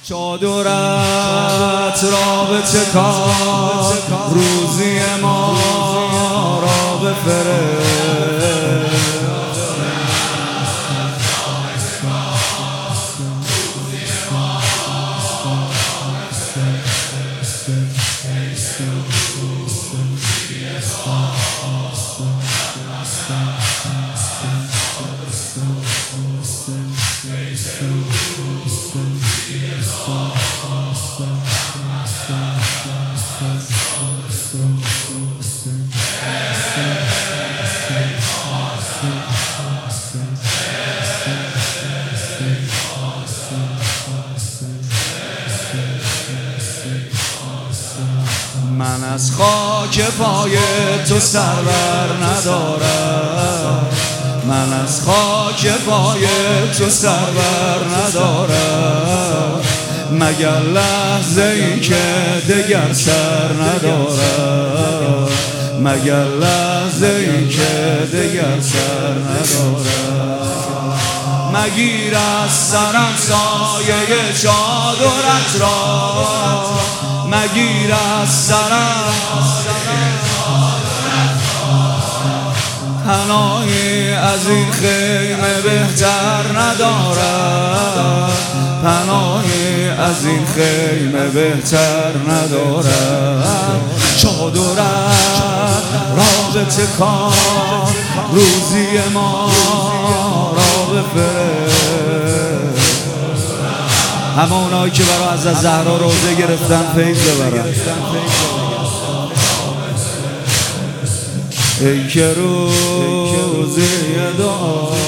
چادرت را بتکان، روزی ما را بفرست. من از خاک پای تو سرور ندارم، من از خاک پای تو سرور ندارم، مگر لحظه ای که دگر سر ندارم، مگر لحظه ای که دگر سر ندارم. مگیر از سرم سایه چادرت را، مگیر از سرم پناهی از این خیمه بهتر ندارم، پناهی از این خیمه بهتر ندارم. چادرت را بتکان، روزی ما را بفرست. همونایی که برای حضرت زهرا روزه گرفتن فیض ببرن. ای که روزی دار